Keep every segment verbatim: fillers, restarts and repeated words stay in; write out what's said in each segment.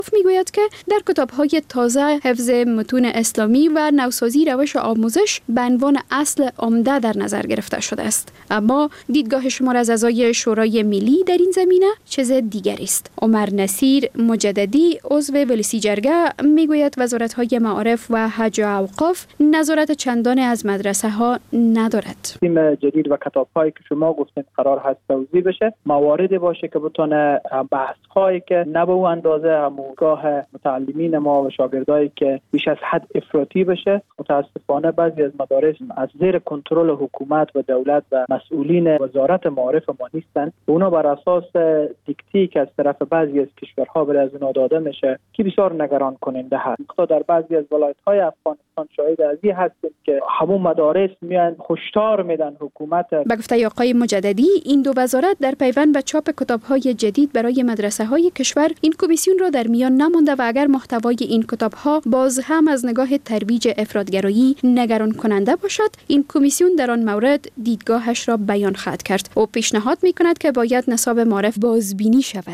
میگوید که در کتاب‌های تازه حفظ متون اسلامی و نوسازی روش آموزش به عنوان اصل عمده در نظر گرفته شده است. اما دیدگاه شمار از اعضای شورای ملی در این زمینه چیز دیگری است. عمر نصیر مجددی عضو ولسی جرگه میگوید وزارت‌های معارف و حج و اوقاف نظارت چندانی از مدرسه ها ندارد. تیم جدید و کتاب‌هایی که شما گفتین قرار هست توضیح بشه، مواردی باشه که بتونه بحث‌هایی که نه به اون اندازه هموگاه متعلمین ما و شاگردایی که بیش از حد افراطی بشه. متاسفانه بعضی از مدارس از زیر کنترل حکومت و دولت و مسئولین وزارت معارف ما نیستند. اونا بر اساس دیکتی که از طرف بعضی از کشورها به از اونها داده میشه که بسیار نگران کننده هست. تا در بعضی از ولایت‌های افغانستان شاهد از این هستیم که همون مدارس میان هشدار میدن حکومت. به گفته آقای مجددی این دو وزارت در پیوند به چاپ کتاب‌های جدید برای مدرسه‌های کشور این کمیسیون را در میان نمانده و اگر محتوای این کتاب‌ها باز هم از نگاه ترویج افراط‌گرایی نگران کننده باشد، این کمیسیون در آن مورد دیدگاهش را بیان خواهد کرد. او پیشنهاد می‌کند که باید نصاب معارف بازبینی شود.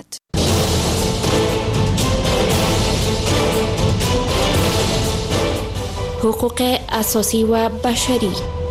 حقوق اساسی و بشری.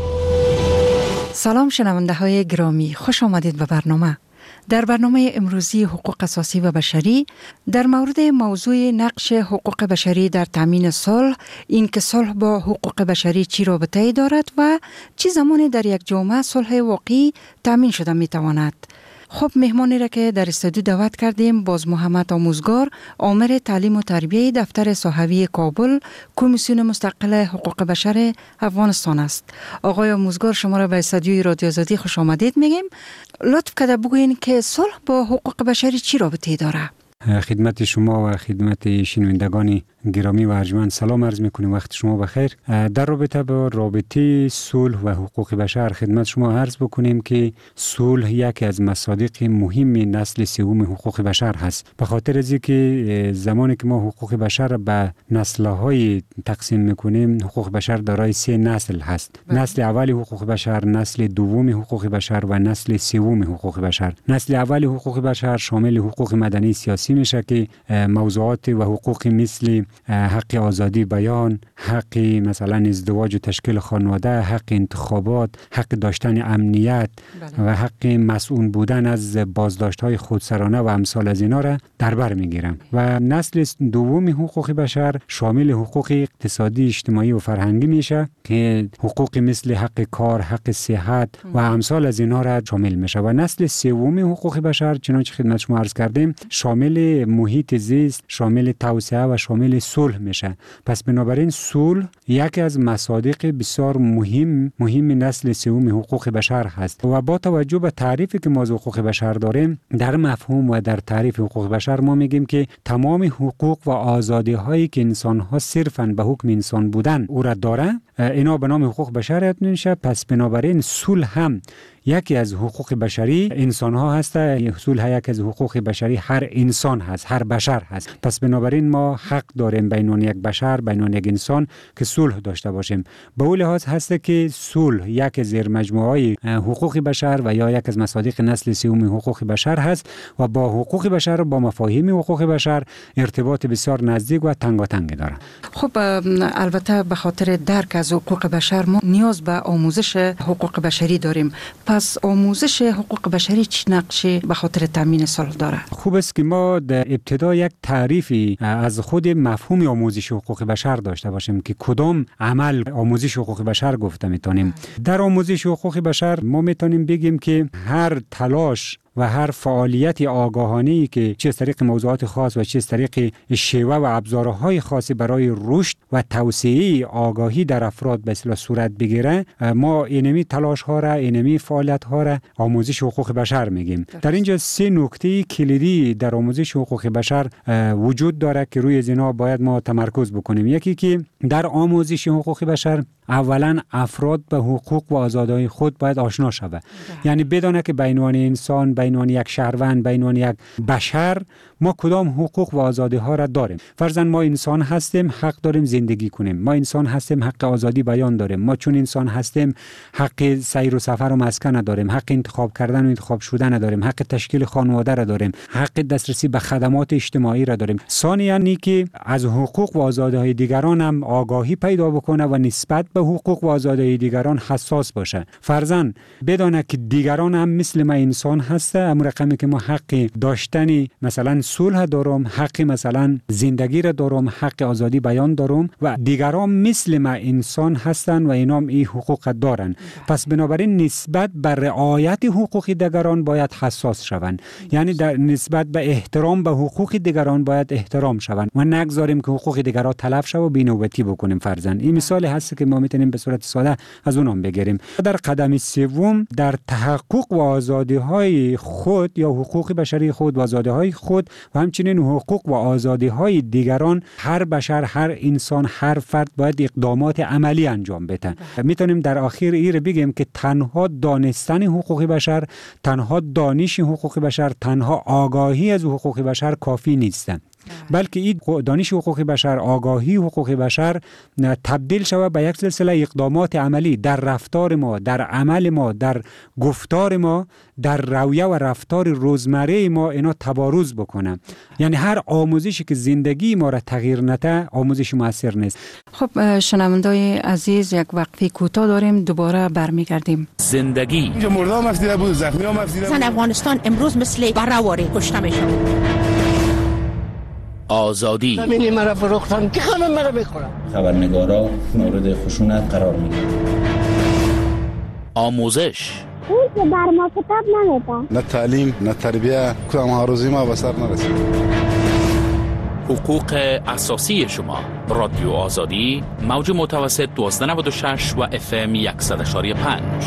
سلام شنونده های گرامی، خوش آمدید به برنامه. در برنامه امروزی حقوق اساسی و بشری در مورد موضوع نقش حقوق بشری در تامین صلح، این که صلح با حقوق بشری چی رابطه‌ای دارد و چه زمانی در یک جامعه صلح واقعی تامین شده می تواند. خب مهمانی را که در استودیو دعوت کردیم باز محمد آموزگار، آمر تعلیم و تربیه دفتر صحوی کابل، کمیسیون مستقل حقوق بشر افغانستان است. آقای آموزگار، شما را به استودیوی رادیو آزادی خوش آمدید میگیم. لطف کرده بگوین که صلح با حقوق بشری چی رابطه‌ای داره؟ خدمت شما و خدمت شنوندگان گرامی و ارجمند سلام عرض میکنیم. وقت شما بخیر. در رابطه با رابطه صلح و حقوق بشر خدمت شما عرض بکنیم که صلح یکی از مصادیق مهم نسل سوم حقوق بشر هست. به خاطر از اینکه زمانی که ما حقوق بشر به نسل‌های تقسیم میکنیم، حقوق بشر دارای سه نسل هست. بله. نسل اول حقوق بشر، نسل دوم حقوق بشر و نسل سوم حقوق بشر. نسل اول حقوق بشر شامل حقوق مدنی سیاسی میشه که موضوعات و حقوق مثل حق آزادی بیان، حق مثلا ازدواج و تشکیل خانواده، حق انتخابات، حق داشتن امنیت بله. و حق مسئول بودن از بازداشت‌های خودسرانه و امثال از اینا را در بر میگیرم. و نسل دوم حقوق بشر شامل حقوق اقتصادی، اجتماعی و فرهنگی میشه که حقوق مثل حق کار، حق صحت و امثال از اینا را شامل میشه. و نسل سوم حقوق بشر چنانچه خدمت شما عرض کردیم شامل محیط زیست، شامل توسعه و شامل صلح میشه. پس بنابراین صلح یکی از مصادیق بسیار مهم مهم نسل سوم حقوق بشر هست. و با توجه به تعریفی که ما از حقوق بشر داریم، در مفهوم و در تعریف حقوق بشر ما میگیم که تمام حقوق و آزادی هایی که انسان ها صرفاً به حکم انسان بودن او را داره، اینا به نام حقوق بشر یاد میشه. پس بنابراین صلح هم یکی از حقوق بشری انسان ها هست. صلح یکی از حقوق بشری هر انسان هست، هر بشر هست. پس بنابراین ما حق داریم بین یک بشر، بین یک انسان که صلح داشته باشیم. به اون لحاظ هست که صلح یک زیر مجموعه حقوق بشر و یا یک از مصادیق نسل سوم حقوق بشر هست و با حقوق بشر و با مفاهیم حقوق بشر ارتباط بسیار نزدیک و تنگاتنگ داره. خب البته به خاطر درک از حقوق بشر ما نیاز به آموزش حقوق بشری داریم. پس آموزش حقوق بشری چه نقشی به خاطر تامین صلح داره؟ خوب است که ما در ابتدا یک تعریفی از خود مفهوم آموزش حقوق بشر داشته باشیم که کدام عمل آموزش حقوق بر گفته میتونیم. در آموزش حقوق بشر ما میتونیم بگیم که هر تلاش و هر فعالیت آگاهانه‌ای که چه از طریق موضوعات خاص و چه از طریق شیوه و ابزارهای خاصی برای رشد و توسعه آگاهی در افراد به اصطلاح صورت بگیره، ما اینمی تلاش ها را، اینمی فعالیت ها را آموزش حقوق بشر میگیم. در اینجا سه نکته کلیدی در آموزش حقوق بشر وجود داره که روی اینا باید ما تمرکز بکنیم. یکی که در آموزش حقوق بشر اولا افراد به حقوق و آزادی‌های خود باید آشنا شود. یعنی بدونه که بین عنوان انسان، بین عنوان یک شهروند، بین عنوان یک بشر ما کدام حقوق و آزادی ها را داریم. فرضاً ما انسان هستیم، حق داریم زندگی کنیم. ما انسان هستیم، حق آزادی بیان داریم. ما چون انسان هستیم حق سیر و سفر و مسکن داریم، حق انتخاب کردن و انتخاب شدن داریم، حق تشکیل خانواده را داریم، حق دسترسی به خدمات اجتماعی را داریم. ثانیاً که از حقوق و آزادی های دیگران هم آگاهی پیدا بکنه و نسبت به حقوق و آزادی های دیگران حساس باشه. فرضاً بدانه که دیگران هم مثل ما انسان هسته، امر رقمی که ما حق داشتن مثلا صلح دارم، حق مثلا زندگی را دارم، حق آزادی بیان دارم و دیگران مثل ما انسان هستن و اینا هم این حقوق دارن. پس بنابراین نسبت به رعایت حقوق دیگران باید حساس شوند. یعنی در نسبت به احترام به حقوق دیگران باید احترام شوند و نگذاریم که حقوق دیگران تلف شود و بی‌نوبتی بکنیم. فرضاً این مثالی هست که ما میتونیم به صورت ساده از اونام بگیریم. در قدم سوم در تحقق و آزادی های خود یا حقوق بشری خود و آزادی های خود و همچنین حقوق و آزادی های دیگران هر بشر، هر انسان، هر فرد باید اقدامات عملی انجام بده. میتونیم در آخر این بگیم که تنها دانستن حقوق بشر، تنها دانش حقوق بشر، تنها آگاهی از حقوق بشر کافی نیست، بلکه این دانش حقوق بشر، آگاهی حقوق بشر تبدیل شود به یک سلسله اقدامات عملی در رفتار ما، در عمل ما، در گفتار ما، در رویه و رفتار روزمره ما اینا تبارز بکنه. یعنی هر آموزشی که زندگی ما را تغییر نده آموزش مؤثر نیست. خب شنوندای عزیز، یک وقفه کوتاه داریم، دوباره برمیگردیم. زندگی اینجا مردا مفسیده بود، زخمی ها مفسیده بود. افغانستان امروز مثل برآوری کشته میشه. آزادی همینی مرا فروختن که خانم مرا بخورم. خبرنگارا مورد خشونت قرار میگیرن. آموزش اون که بر ما کتاب نمیده. نه تعلیم، نه تربیه، کدام هاروزی ما به سر نرسید. حقوق اساسی شما. رادیو آزادی، موج متوسط دوازده نود و شش و اف ام صد و یک و پنج.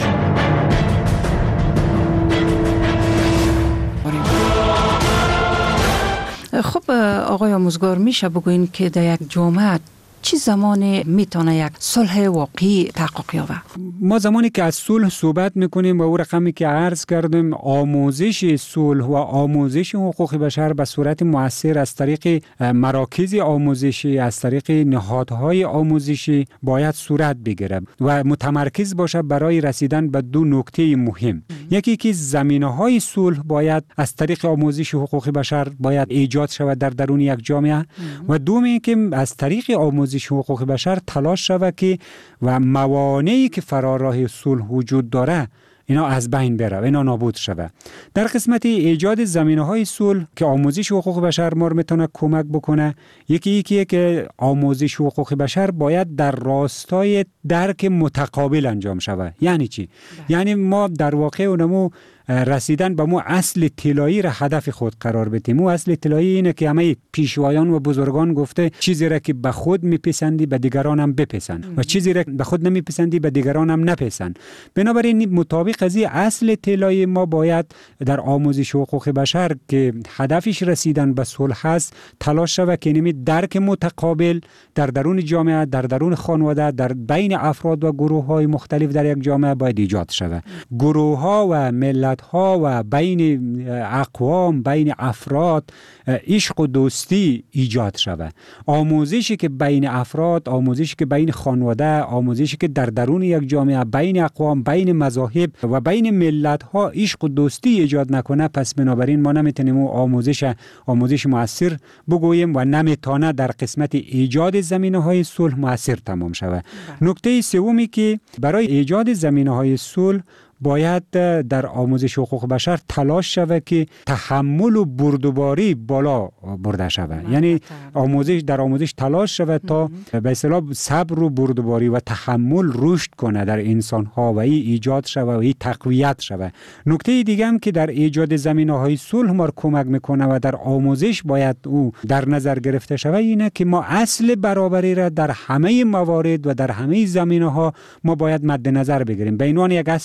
خب آقای آموزگار، میشه بگوین که در یک جامعه چی زمانی میتونه یک صلح واقعی تحقق یابه؟ ما زمانی که از صلح صحبت میکنیم و او رقمی که عرض کردیم، آموزش صلح و آموزش حقوق بشر به صورت مؤثر از طریق مراکز آموزشی، از طریق نهادهای آموزشی باید صورت بگیره و متمرکز باشه برای رسیدن به دو نکته مهم. یکی که زمینه‌های صلح باید از طریق آموزش حقوق بشر باید ایجاد شود در درون یک جامعه و دومی که از طریق آموزش حقوق بشر تلاش شود که و موانعی که فراراه صلح وجود داره اینا از بین بره، اینا نابود شود. در قسمت ایجاد زمینه‌های صلح که آموزش حقوق بشر ما میتونه کمک بکنه، یکی یکی که آموزش حقوق بشر باید در راستای درک متقابل انجام شود. یعنی چی؟ ده. یعنی ما در واقع اونمو رسیدن به مو اصل طلایی را هدف خود قرار بدیم. مو اصل طلایی اینه که همه پیشوایان و بزرگان گفته چیزی را که به خود میپسندی به دیگران هم بپسند و چیزی را به خود نمیپسندی به دیگران هم نپسند. بنابراین مطابق از این اصل طلایی ما باید در آموزش حقوق بشر که هدفش رسیدن به صلح است تلاش شود که نمی درک متقابل در درون جامعه، در درون خانواده، در بین افراد و گروه های مختلف در یک جامعه باید ایجاد شود. گروه ها و ملت ها و بین اقوام، بین افراد عشق و دوستی ایجاد شود. آموزشی که بین افراد، آموزشی که بین خانواده، آموزشی که در درون یک جامعه بین اقوام، بین مذاهب و بین ملت ها عشق و دوستی ایجاد نکنه، پس بنابراین ما نمیتونیم اون آموزش آموزش مؤثر بگوییم و نمیتونه در قسمت ایجاد زمینه‌های صلح مؤثر تمام شود. نکته سومی که برای ایجاد زمینه‌های صلح باید در آموزش حقوق بشر تلاش شود که تحمل و بردباری بالا برده شود. یعنی آموزش در آموزش تلاش شود تا به اصطلاح صبر و بردباری و تحمل رشد کنه در انسان ها و این ایجاد شود و این تقویت شود. نکته دیگه هم که در ایجاد زمینه‌های صلح ما کمک میکنه و در آموزش باید او در نظر گرفته شود اینه که ما اصل برابری را در همه موارد و در همه زمینه‌ها ما باید مد نظر بگیریم. به عنوان یک اصل طلایی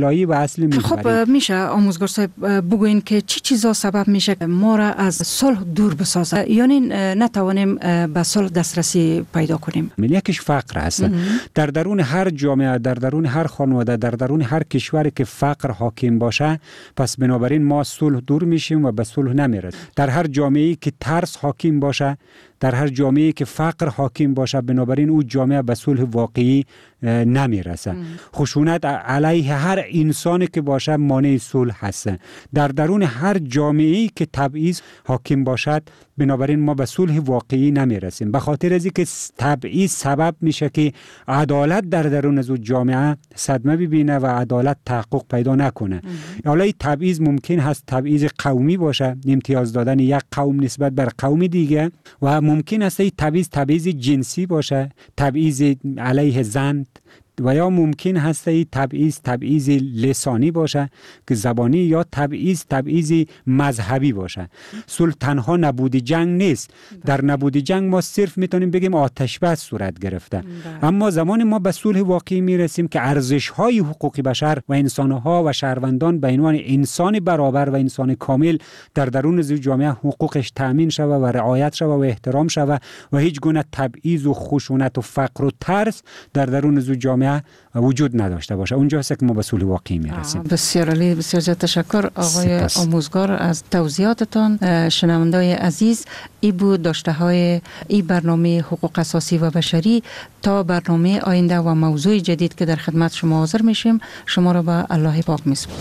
اصطلاحی و اصلی میبریم. خب میشه آموزگار صاحب بگوین که چی چیزا سبب میشه ما را از صلح دور بسازه، یعنی نتوانیم به صلح دسترسی پیدا کنیم؟ یکیش فقر هست. در درون هر جامعه، در درون هر خانواده، در درون هر کشوری که فقر حاکم باشه، پس بنابراین ما صلح دور میشیم و به صلح نمیرسیم. در هر جامعه‌ای که ترس حاکم باشه، در هر جامعه‌ای که فقر حاکم باشه، بنابراین او جامعه به صلح واقعی نمیرسه. خشونت علیه هر انسانی که باشه مانع صلح هست. در درون هر جامعه‌ای که تبعیض حاکم باشد، بنابراین ما به صلح واقعی نمیرسیم. به خاطر از اینکه تبعیض سبب میشه که عدالت در درون از جامعه صدمه ببینه و عدالت تحقق پیدا نکنه. حالا این تبعیض ممکن هست تبعیض قومی باشه، امتیاز دادن یک قوم نسبت بر قوم دیگه، و ممکن است این تبعیض تبعیض جنسی باشه، تبعیض علیه زن، و یا ممکن هست این تبعیض تبعیض لسانی باشه که زبانی، یا تبعیض تبعیض مذهبی باشه. صلح تنها نبود جنگ نیست. در نبود جنگ ما صرف میتونیم بگیم آتش بس صورت گرفته. اما زمان ما به صلح واقعی میرسیم که ارزش های حقوق بشر و انسان ها و شهروندان به عنوان انسان برابر و انسان کامل در درون جامعه حقوقش تامین شود و رعایت شود و احترام شود و هیچ گونه تبعیض و خشونت و فقر و ترس در درون جامعه وجود نداشته باشه. اونجا هست که ما به صلح واقعی میرسیم. بسیار عالی، بسیار زیاد تشکر آقای سپس. آموزگار از توضیحاتتان. شنوندای عزیز، ای بود داشته های ای برنامه حقوق اساسی و بشری. تا برنامه آینده و موضوع جدید که در خدمت شما حاضر میشیم، شما را به الله پاک میسپارم.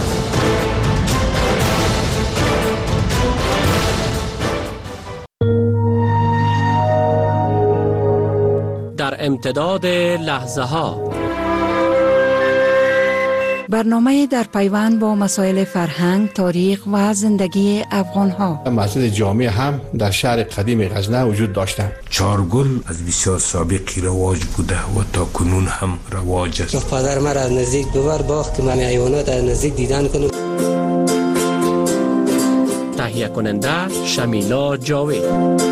در امتداد لحظه ها، برنامه در پیوند با مسائل فرهنگ، تاریخ و زندگی افغان ها. مسجد جامع هم در شهر قدیم غزنه وجود داشته. چارگل از بسیار سابقی رواج بوده و تا کنون هم رواج است. پدر من از نزدیک ببر باخت من حیوانات از نزدیک دیدن کنم. تهیه کننده شمیلا جاوید.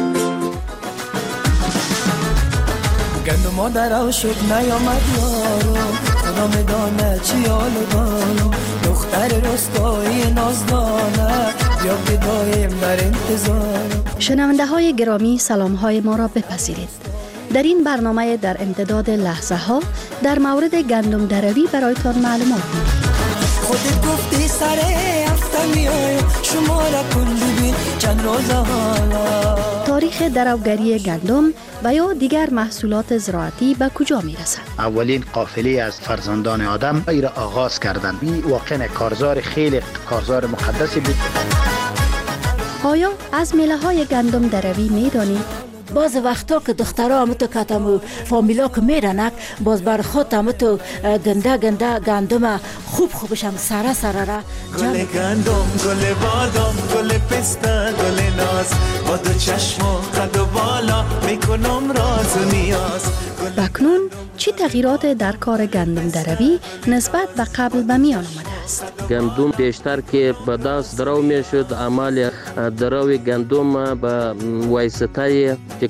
گندم مادر و شد نیامد یارو، خدا میدانه چی حالو دارو، دختر رستایی نازدانه یا که دایم در انتظار. شنونده های گرامی، سلام های ما را بپذیرید. در این برنامه در امتداد لحظه ها در مورد گندم دروی برایتان معلومات می‌دهیم. خودت گفتی سر هفته میایم شما را کن ببین چند روز حالا. تاریخ درآوری گندم و یا دیگر محصولات زراعتی به کجا میرسد؟ اولین قافله از فرزندان آدم ای را آغاز کردند. این واقعا کارزار خیلی کارزار مقدسی بود. آیا از میله های گندم دروی میدانید؟ باز وقتا که دخترها همتو کتمو فامیلا که میرنک باز بر خود همتو گنده گنده گندم خوب خوبش هم سره سره را گل گندم، گل بادام، گل پسته، گل ناز، با دو چشم و قد و بالا میکنم راز و نیاز. بکنون چی تغییرات در کار گندم دروی نسبت به قبل به میان آمده است؟ گندم بیشتر که به دست درو میشد، عمل درو گندم به واسطه